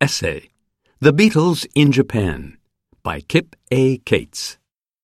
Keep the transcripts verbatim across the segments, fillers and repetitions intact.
Essay, The Beatles in Japan, by Kip A. Cates.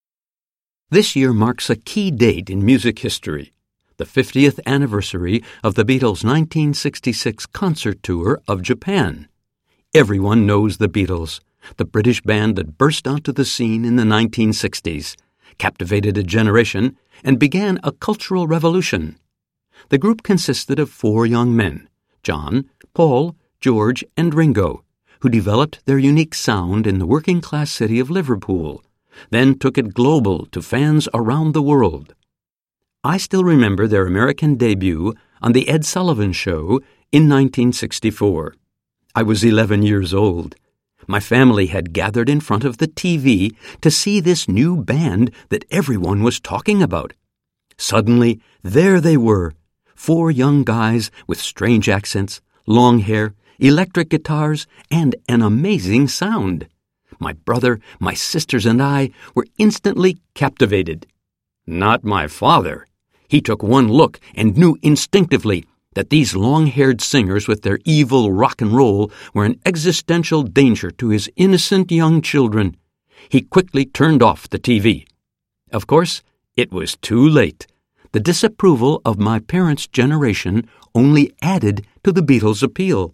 This year marks a key date in music history, the fiftieth anniversary of the Beatles' nineteen sixty-six concert tour of Japan. Everyone knows the Beatles, the British band that burst onto the scene in the nineteen sixties, captivated a generation, and began a cultural revolution. The group consisted of four young men, John, Paul, George, and Ringo, who developed their unique sound in the working-class city of Liverpool, then took it global to fans around the world. I still remember their American debut on The Ed Sullivan Show in nineteen sixty-four. I was eleven years old. My family had gathered in front of the T V to see this new band that everyone was talking about. Suddenly, there they were, four young guys with strange accents, long hair, electric guitars, and an amazing sound. My brother, my sisters, and I were instantly captivated. Not my father. He took one look and knew instinctively that these long-haired singers with their evil rock and roll were an existential danger to his innocent young children. He quickly turned off the T V. Of course, it was too late. The disapproval of my parents' generation only added to the Beatles' appeal.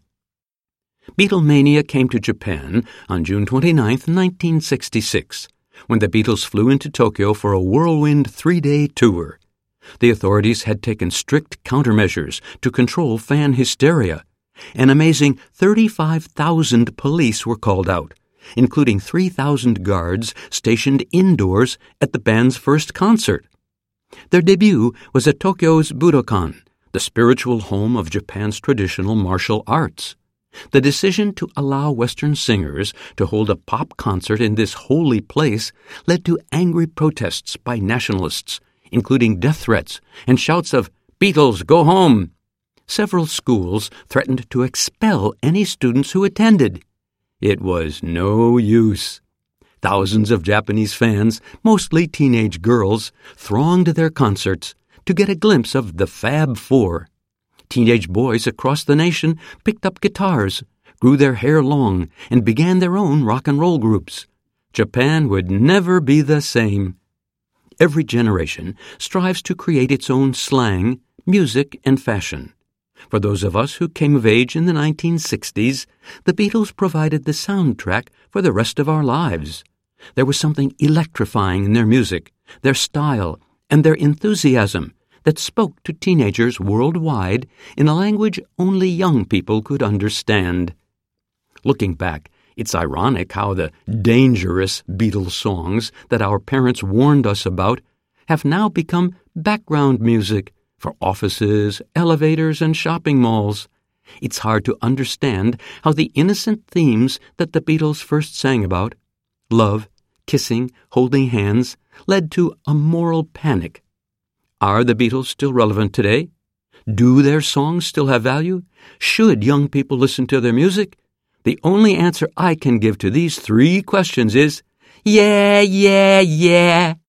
Beatlemania came to Japan on June twenty-ninth, nineteen sixty-six, when the Beatles flew into Tokyo for a whirlwind three-day tour. The authorities had taken strict countermeasures to control fan hysteria. An amazing thirty-five thousand police were called out, including three thousand guards stationed indoors at the band's first concert. Their debut was at Tokyo's Budokan, the spiritual home of Japan's traditional martial arts. The decision to allow Western singers to hold a pop concert in this holy place led to angry protests by nationalists, including death threats and shouts of, "Beatles, go home!" Several schools threatened to expel any students who attended. It was no use. Thousands of Japanese fans, mostly teenage girls, thronged their concerts to get a glimpse of the Fab Four. Teenage boys across the nation picked up guitars, grew their hair long, and began their own rock and roll groups. Japan would never be the same. Every generation strives to create its own slang, music, and fashion. For those of us who came of age in the nineteen sixties, the Beatles provided the soundtrack for the rest of our lives. There was something electrifying in their music, their style, and their enthusiasm that spoke to teenagers worldwide in a language only young people could understand. Looking back, it's ironic how the dangerous Beatles songs that our parents warned us about have now become background music for offices, elevators, and shopping malls. It's hard to understand how the innocent themes that the Beatles first sang about, love, kissing, holding hands, led to a moral panic. Are the Beatles still relevant today? Do their songs still have value? Should young people listen to their music? The only answer I can give to these three questions is, yeah, yeah, yeah.